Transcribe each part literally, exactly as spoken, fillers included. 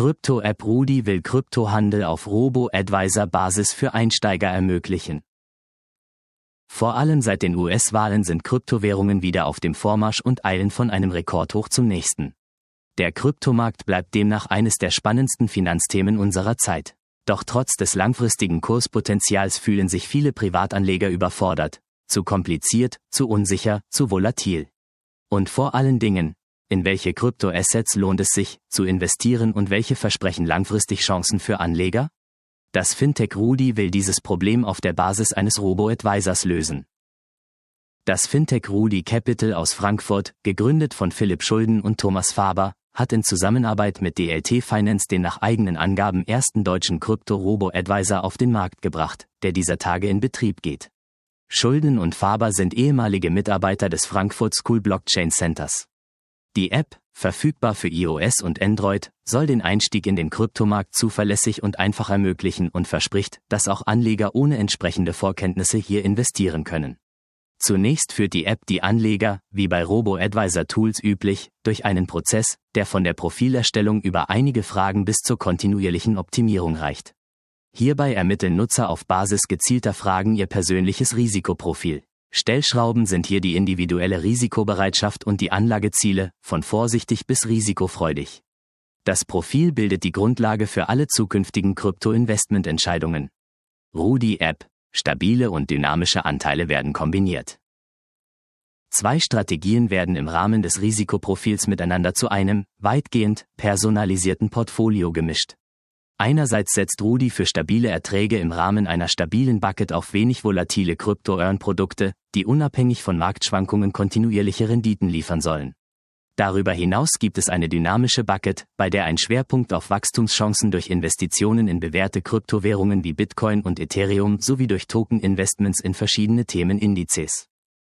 Krypto-App Rudi will Kryptohandel auf Robo-Advisor-Basis für Einsteiger ermöglichen. Vor allem seit den U S-Wahlen sind Kryptowährungen wieder auf dem Vormarsch und eilen von einem Rekordhoch zum nächsten. Der Kryptomarkt bleibt demnach eines der spannendsten Finanzthemen unserer Zeit. Doch trotz des langfristigen Kurspotenzials fühlen sich viele Privatanleger überfordert, zu kompliziert, zu unsicher, zu volatil. Und vor allen Dingen, in welche Kryptoassets lohnt es sich, zu investieren und welche versprechen langfristig Chancen für Anleger? Das Fintech Rudi will dieses Problem auf der Basis eines Robo-Advisors lösen. Das Fintech Rudi Capital aus Frankfurt, gegründet von Philipp Schulden und Thomas Faber, hat in Zusammenarbeit mit D L T Finance den nach eigenen Angaben ersten deutschen Krypto-Robo-Advisor auf den Markt gebracht, der dieser Tage in Betrieb geht. Schulden und Faber sind ehemalige Mitarbeiter des Frankfurt School Blockchain Centers. Die App, verfügbar für iOS und Android, soll den Einstieg in den Kryptomarkt zuverlässig und einfach ermöglichen und verspricht, dass auch Anleger ohne entsprechende Vorkenntnisse hier investieren können. Zunächst führt die App die Anleger, wie bei Robo-Advisor-Tools üblich, durch einen Prozess, der von der Profilerstellung über einige Fragen bis zur kontinuierlichen Optimierung reicht. Hierbei ermitteln Nutzer auf Basis gezielter Fragen ihr persönliches Risikoprofil. Stellschrauben sind hier die individuelle Risikobereitschaft und die Anlageziele, von vorsichtig bis risikofreudig. Das Profil bildet die Grundlage für alle zukünftigen Krypto-Investmententscheidungen. Rudi-App, stabile und dynamische Anteile werden kombiniert. Zwei Strategien werden im Rahmen des Risikoprofils miteinander zu einem, weitgehend, personalisierten Portfolio gemischt. Einerseits setzt Rudi für stabile Erträge im Rahmen einer stabilen Bucket auf wenig volatile Krypto-Earn-Produkte, die unabhängig von Marktschwankungen kontinuierliche Renditen liefern sollen. Darüber hinaus gibt es eine dynamische Bucket, bei der ein Schwerpunkt auf Wachstumschancen durch Investitionen in bewährte Kryptowährungen wie Bitcoin und Ethereum sowie durch Token-Investments in verschiedene Themenindizes.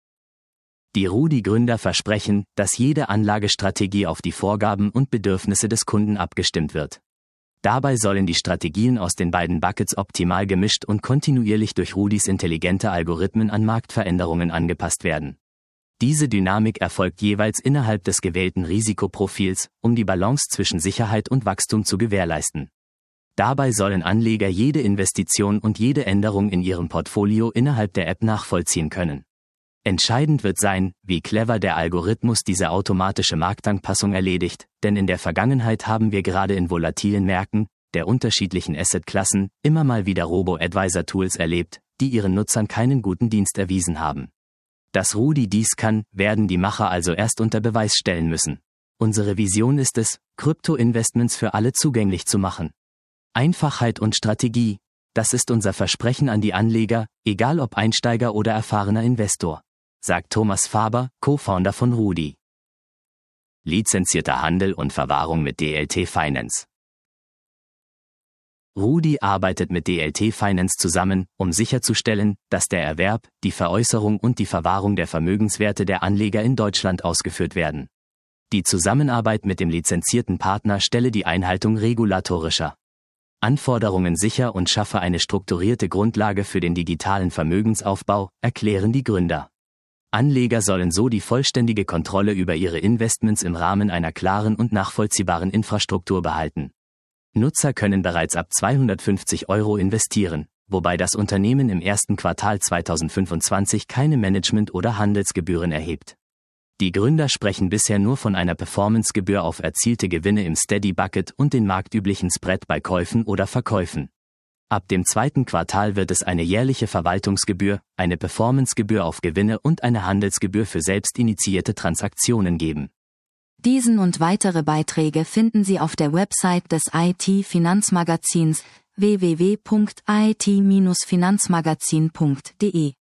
Die Rudi-Gründer versprechen, dass jede Anlagestrategie auf die Vorgaben und Bedürfnisse des Kunden abgestimmt wird. Dabei sollen die Strategien aus den beiden Buckets optimal gemischt und kontinuierlich durch Rudis intelligente Algorithmen an Marktveränderungen angepasst werden. Diese Dynamik erfolgt jeweils innerhalb des gewählten Risikoprofils, um die Balance zwischen Sicherheit und Wachstum zu gewährleisten. Dabei sollen Anleger jede Investition und jede Änderung in ihrem Portfolio innerhalb der App nachvollziehen können. Entscheidend wird sein, wie clever der Algorithmus diese automatische Marktanpassung erledigt, denn in der Vergangenheit haben wir gerade in volatilen Märkten, der unterschiedlichen Assetklassen, immer mal wieder Robo-Advisor-Tools erlebt, die ihren Nutzern keinen guten Dienst erwiesen haben. Dass Rudi dies kann, werden die Macher also erst unter Beweis stellen müssen. Unsere Vision ist es, Krypto-Investments für alle zugänglich zu machen. Einfachheit und Strategie, das ist unser Versprechen an die Anleger, egal ob Einsteiger oder erfahrener Investor, sagt Thomas Faber, Co-Founder von Rudi. Lizenzierter Handel und Verwahrung mit D L T Finance. Rudi arbeitet mit D L T Finance zusammen, um sicherzustellen, dass der Erwerb, die Veräußerung und die Verwahrung der Vermögenswerte der Anleger in Deutschland ausgeführt werden. Die Zusammenarbeit mit dem lizenzierten Partner stelle die Einhaltung regulatorischer Anforderungen sicher und schaffe eine strukturierte Grundlage für den digitalen Vermögensaufbau, erklären die Gründer. Anleger sollen so die vollständige Kontrolle über ihre Investments im Rahmen einer klaren und nachvollziehbaren Infrastruktur behalten. Nutzer können bereits ab zweihundertfünfzig Euro investieren, wobei das Unternehmen im ersten Quartal zweitausendfünfundzwanzig keine Management- oder Handelsgebühren erhebt. Die Gründer sprechen bisher nur von einer Performancegebühr auf erzielte Gewinne im Steady Bucket und den marktüblichen Spread bei Käufen oder Verkäufen. Ab dem zweiten Quartal wird es eine jährliche Verwaltungsgebühr, eine Performancegebühr auf Gewinne und eine Handelsgebühr für selbstinitiierte Transaktionen geben. Diesen und weitere Beiträge finden Sie auf der Website des I T-Finanzmagazins w w w punkt i t Bindestrich finanzmagazin punkt d e.